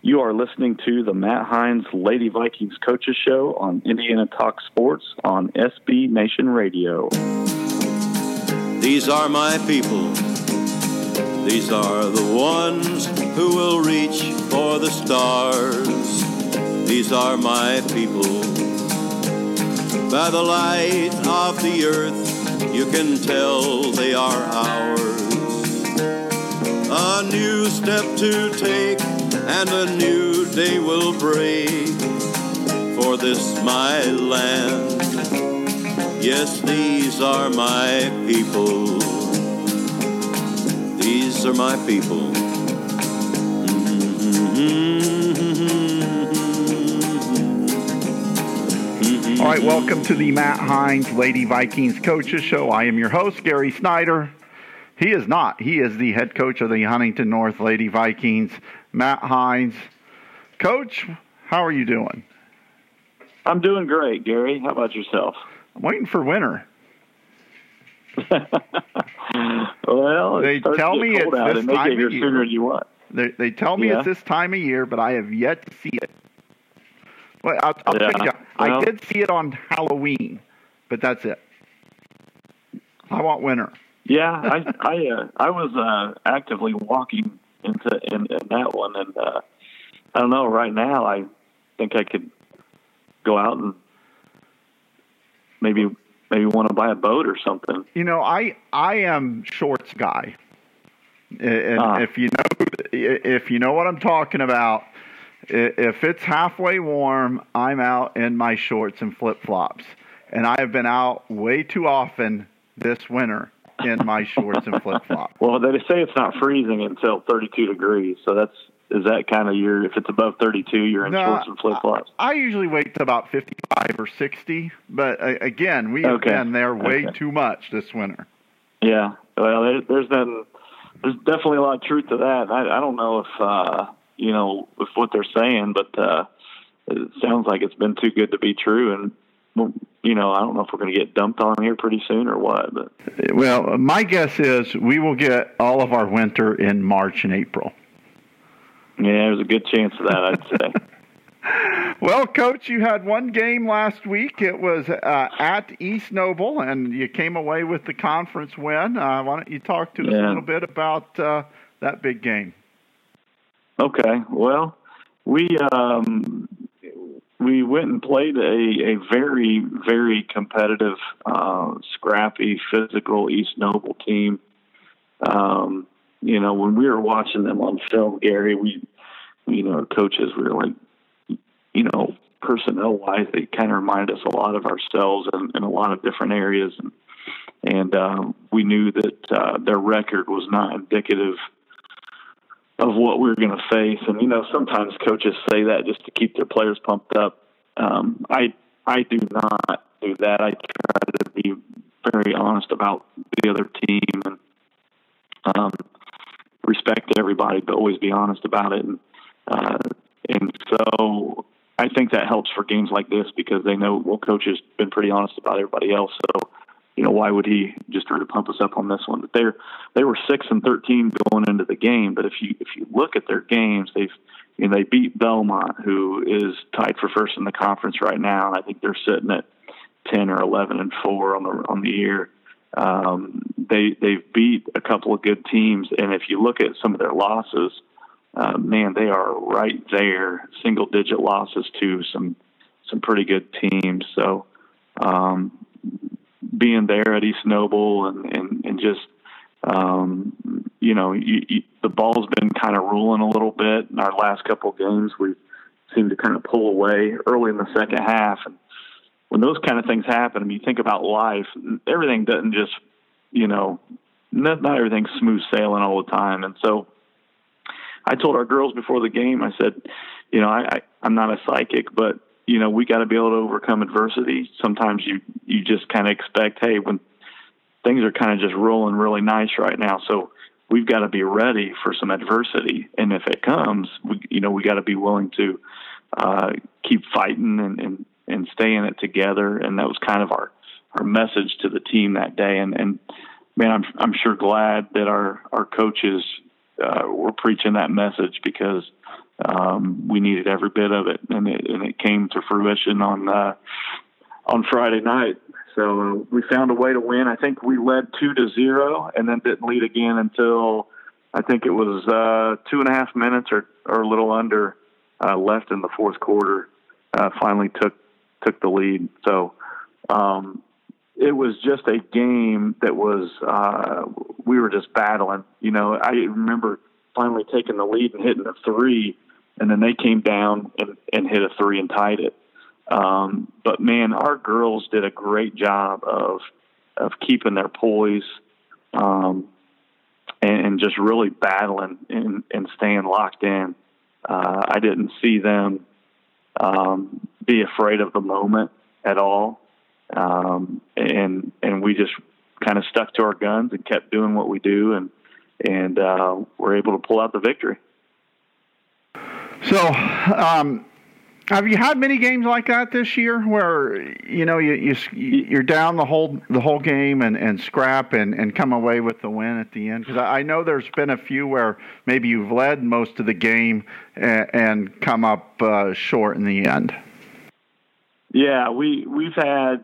You are listening to the Matt Hines Lady Vikings Coaches Show on Indiana Talk Sports on SB Nation Radio. These are my people. These are the ones who will reach for the stars. These are my people. By the light of the earth, you can tell they are ours. A new step to take and a new day will break for this my land. Yes, these are my people. These are my people. All right, welcome to the Matt Hines Lady Vikings Coaches Show. I am your host, Gary Snyder. He is not. He is the head coach of the Huntington North Lady Vikings, Matt Hines. Coach, how are you doing? I'm doing great, Gary. How about yourself? I'm waiting for winter. Well, they tell me it's this time of year. Sooner than you want. They tell me it's this time of year, but I have yet to see it. Well, I'll tell you, I did see it on Halloween, but that's it. I want winter. Yeah, I was actively walking in that one, and I don't know. Right now, I think I could go out and maybe want to buy a boat or something. You know, I am shorts guy, and if you know what I'm talking about, if it's halfway warm, I'm out in my shorts and flip flops, and I have been out way too often this winter in my shorts and flip flops. Well, they say it's not freezing until 32 degrees, so is that kind of if it's above 32, you're in shorts and flip flops? I usually wait to about 55 or 60, but again, we have been there way too much this winter. Yeah, well, there's definitely a lot of truth to that. I don't know if with what they're saying, but it sounds like it's been too good to be true, and I don't know if we're going to get dumped on here pretty soon or what. But well, my guess is we will get all of our winter in March and April. Yeah, there's a good chance of that, I'd say. Well, Coach, you had one game last week. It was at East Noble, and you came away with the conference win. Why don't you talk to us a little bit about that big game? Okay. Well, we went and played a very, very competitive, scrappy, physical East Noble team. When we were watching them on film, Gary, our coaches were like, personnel-wise, they kind of reminded us a lot of ourselves in a lot of different areas. And we knew that their record was not indicative of what we were going to face. And, sometimes coaches say that just to keep their players pumped up. I do not do that. I try to be very honest about the other team and respect everybody, but always be honest about it. And so I think that helps for games like this because they know, well, coach has been pretty honest about everybody else. So, why would he just try to pump us up on this one? But they were 6-13 going into the game. But if you look at their games, they beat Belmont, who is tied for first in the conference right now, and I think they're sitting at 10 or 11-4 on the year. They've beat a couple of good teams, and if you look at some of their losses, they are right there, single-digit losses to some pretty good teams. So being there at East Noble and just the ball's been kind of rolling a little bit in our last couple of games. We seem to kind of pull away early in the second half. And when those kind of things happen, you think about life, everything doesn't just, not everything's smooth sailing all the time. And so I told our girls before the game, I said, I'm not a psychic, but, we got to be able to overcome adversity. Sometimes you just kind of expect, hey, when things are kind of just rolling really nice right now. So we've got to be ready for some adversity. And if it comes, we got to be willing to keep fighting and stay in it together. And that was kind of our message to the team that day. And man, I'm sure glad that our coaches were preaching that message because we needed every bit of it, and it came to fruition on Friday night. So we found a way to win. I think we led 2-0 and then didn't lead again until I think it was 2.5 minutes or a little under left in the fourth quarter. Finally took the lead. So it was just a game that was we were just battling. I remember finally taking the lead and hitting a three, and then they came down and hit a three and tied it. But man, our girls did a great job of keeping their poise, and just really battling and staying locked in. I didn't see them, be afraid of the moment at all. And we just kind of stuck to our guns and kept doing what we do and were able to pull out the victory. So, have you had many games like that this year where you're down the whole game and scrap and come away with the win at the end? Because I know there's been a few where maybe you've led most of the game and come up short in the end. Yeah, we've had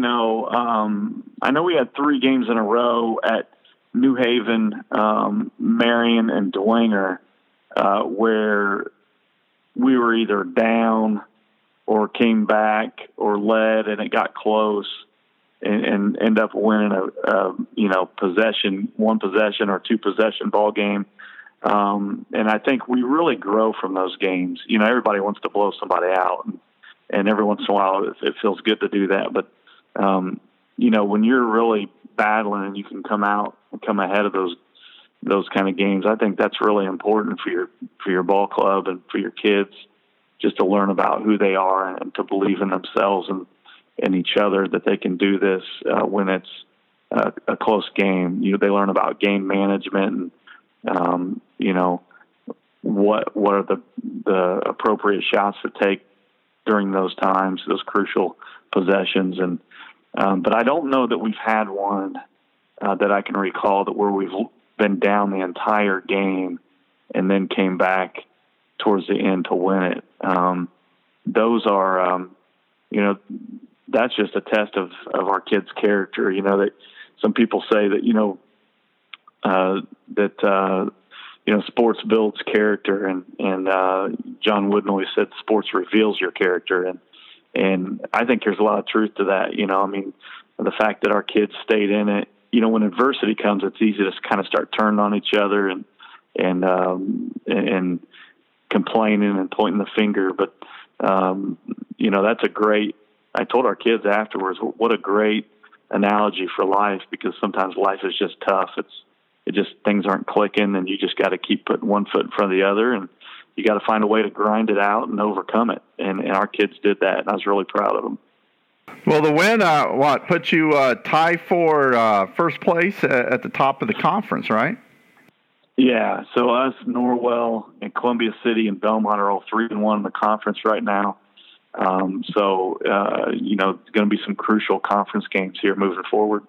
I know we had 3 games in a row at New Haven, Marion, and Dwenger where we were either down or came back or led, and it got close and end up winning a possession, 1 possession or 2 possession ball game. And I think we really grow from those games. Everybody wants to blow somebody out, and every once in a while it feels good to do that. But, when you're really battling and you can come out and come ahead of those kind of games, I think that's really important for your ball club and for your kids, just to learn about who they are and to believe in themselves and each other, that they can do this when it's a close game. They learn about game management and what are the appropriate shots to take during those times, those crucial possessions. And but I don't know that we've had one that I can recall where we've been down the entire game and then came back towards the end to win it. Those are, that's just a test of our kids' character. That some people say that, sports builds character, and John Wooden always said sports reveals your character. And I think there's a lot of truth to that. The fact that our kids stayed in it, when adversity comes, it's easy to kind of start turning on each other and complaining and pointing the finger. But, that's a great, I told our kids afterwards, what a great analogy for life, because sometimes life is just tough. Things aren't clicking, and you just got to keep putting one foot in front of the other, and you got to find a way to grind it out and overcome it. And our kids did that, and I was really proud of them. Well, the win, put you tied for first place at the top of the conference, right? Yeah. So us, Norwell, and Columbia City and Belmont are all 3-1 in the conference right now. So it's going to be some crucial conference games here moving forward.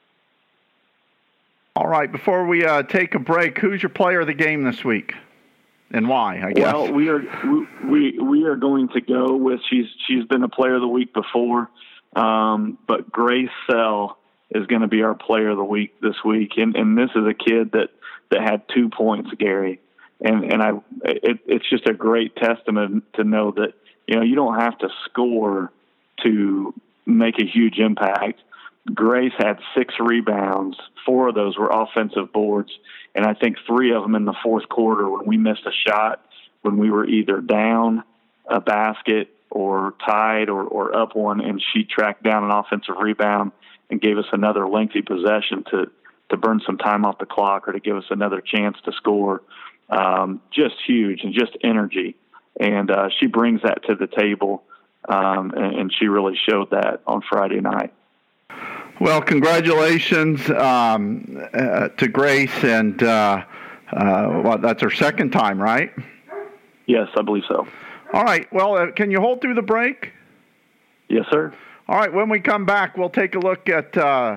All right. Before we take a break, who's your player of the game this week, and why? I guess. Well, we are going to go with she's been a player of the week before, but Grace Sell is going to be our player of the week this week, and this is a kid that had 2 points, Gary, and it's just a great testament to know that you don't have to score to make a huge impact. Grace had 6 rebounds. 4 of those were offensive boards, and I think 3 of them in the fourth quarter when we missed a shot, when we were either down a basket or tied or up one, and she tracked down an offensive rebound and gave us another lengthy possession to burn some time off the clock or to give us another chance to score. Just huge, and just energy. And she brings that to the table, and she really showed that on Friday night. Well, congratulations to Grace, and that's her second time, right? Yes, I believe so. All right. Well, can you hold through the break? Yes, sir. All right. When we come back, we'll take a look at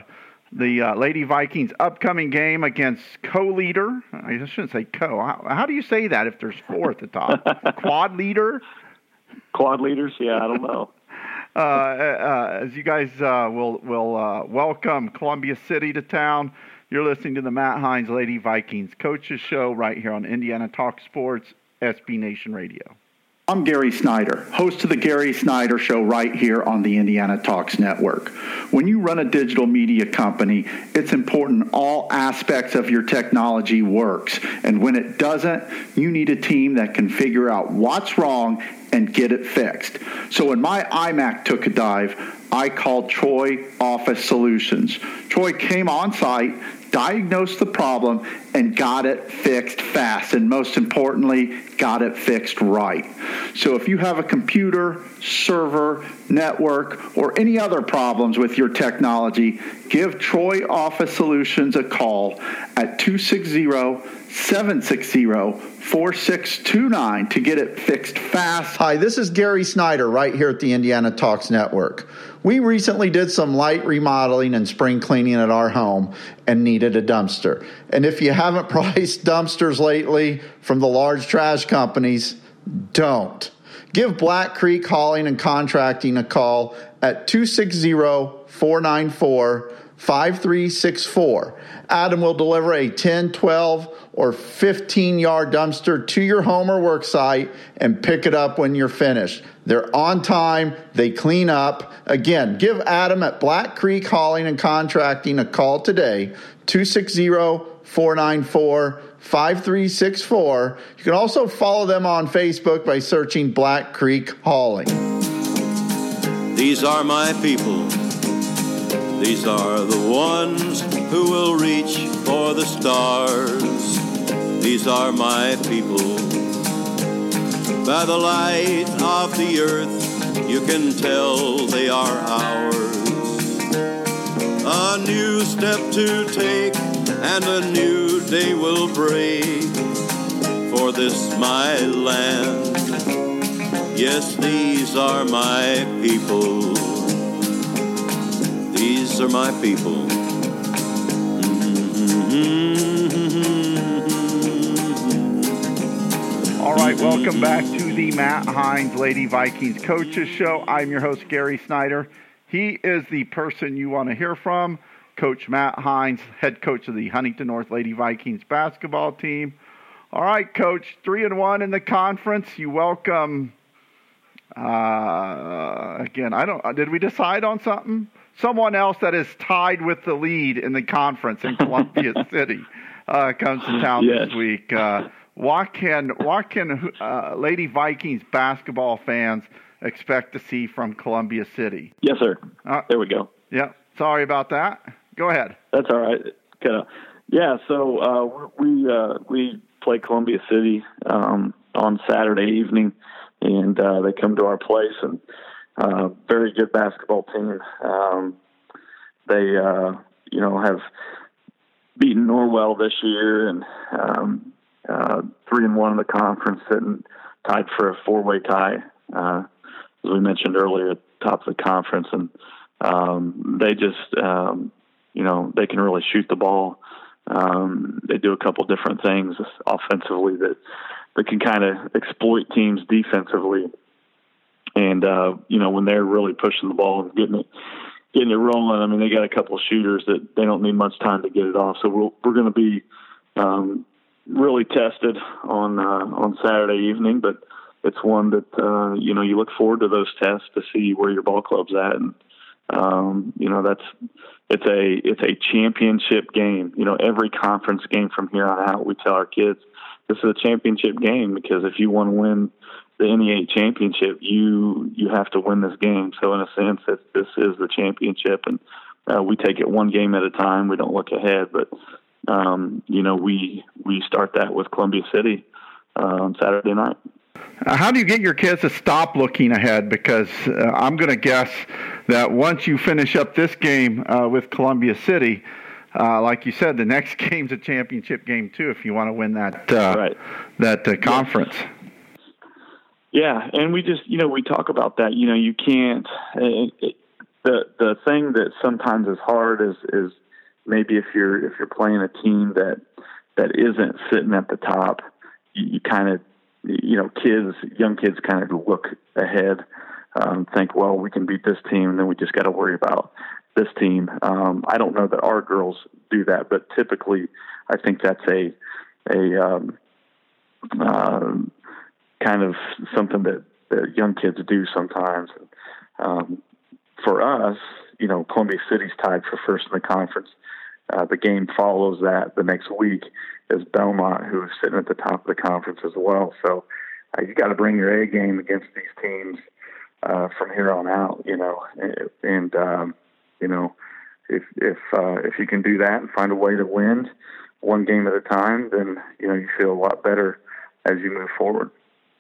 the Lady Vikings' upcoming game against co-leader. I shouldn't say co. How do you say that if there's 4 at the top? Quad leader? Quad leaders? Yeah, I don't know. As you guys will welcome Columbia City to town, you're listening to the Matt Hines Lady Vikings Coaches Show right here on Indiana Talk Sports, SB Nation Radio. I'm Gary Snyder, host of the Gary Snyder Show right here on the Indiana Talks Network. When you run a digital media company, it's important all aspects of your technology works. And when it doesn't, you need a team that can figure out what's wrong and get it fixed. So when my iMac took a dive, I called Troy Office Solutions. Troy came on site, diagnosed the problem, and got it fixed fast, and most importantly, got it fixed right. So if you have a computer, server, network, or any other problems with your technology, give Troy Office Solutions a call at 260-760-4629 to get it fixed fast. Hi, this is Gary Snyder right here at the Indiana Talks Network. We recently did some light remodeling and spring cleaning at our home and needed a dumpster. And if you haven't priced dumpsters lately from the large trash companies, don't. Give Black Creek Hauling and Contracting a call at 260-494-5364. Adam will deliver a 10, 12, or 15-yard dumpster to your home or work site and pick it up when you're finished. They're on time. They clean up. Again, give Adam at Black Creek Hauling and Contracting a call today, 260-494-5364. You can also follow them on Facebook by searching Black Creek Hauling. These are my people. These are the ones who will reach for the stars. These are my people. By the light of the earth, you can tell they are ours. A new step to take, and a new day will break for this my land. Yes, these are my people. These are my people. All right, welcome back to the Matt Hines Lady Vikings Coaches Show. I'm your host, Gary Snyder. He is the person you want to hear from, Coach Matt Hines, head coach of the Huntington North Lady Vikings basketball team. All right, Coach, 3-1 in the conference. You welcome, did we decide on something? Someone else that is tied with the lead in the conference in Columbia City comes to town this week. What can Lady Vikings basketball fans expect to see from Columbia City? Yes, sir. There we go. Yeah. Sorry about that. Go ahead. That's all right. Yeah. So we play Columbia City on Saturday evening, and they come to our place, and very good basketball team. They have beaten Norwell this year, and 3-1 in the conference, and tied for a 4-way tie, as we mentioned earlier, at the top of the conference. And they just, they can really shoot the ball. They do a couple different things offensively that can kind of exploit teams defensively. And, when they're really pushing the ball and getting it rolling, I mean, they got a couple of shooters that they don't need much time to get it off. So we're going to be really tested on Saturday evening, but it's one that, you look forward to those tests to see where your ball club's at. And, it's a championship game. Every conference game from here on out, we tell our kids this is a championship game, because if you want to win the NEA championship, you have to win this game. So in a sense, this is the championship, and we take it one game at a time. We don't look ahead, but we start that with Columbia City on Saturday night. How do you get your kids to stop looking ahead? Because I'm going to guess that once you finish up this game with Columbia City, like you said, the next game's a championship game too, if you want to win that conference. Yeah, and we just, we talk about that. You can't. The thing that sometimes is hard is maybe if you're playing a team that isn't sitting at the top, you kind of, young kids kind of look ahead, think, well, we can beat this team, and then we just got to worry about this team. I don't know that our girls do that, but typically I think that's a kind of something that young kids do sometimes. For us, Columbia City's tied for first in the conference. The game follows that the next week is Belmont, who is sitting at the top of the conference as well. So you got to bring your A game against these teams from here on out, and if you can do that and find a way to win one game at a time, then you feel a lot better as you move forward.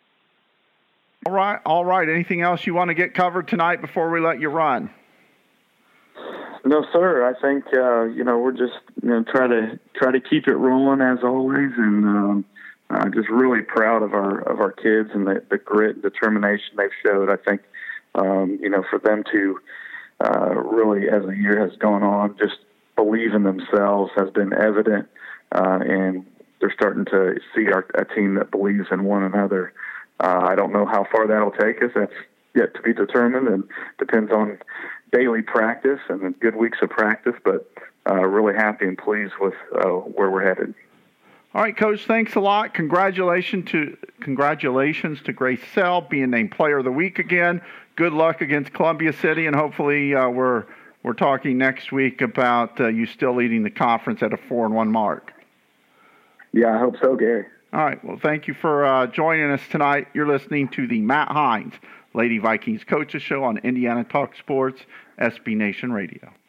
All right. Anything else you want to get covered tonight before we let you run? No, sir. I think we're just try to keep it rolling as always, and just really proud of our kids and the grit and determination they've showed. I think for them to really, as the year has gone on, just believe in themselves has been evident, and they're starting to see a team that believes in one another. I don't know how far that'll take us. That's yet to be determined, and depends on daily practice and good weeks of practice, but really happy and pleased with where we're headed. All right, Coach, thanks a lot. Congratulations to Grace Sell being named Player of the Week again. Good luck against Columbia City, and hopefully we're talking next week about you still leading the conference at a 4-1 mark. Yeah, I hope so, Gary. All right, well, thank you for joining us tonight. You're listening to the Matt Hines Lady Vikings Coaches Show on Indiana Talk Sports, SB Nation Radio.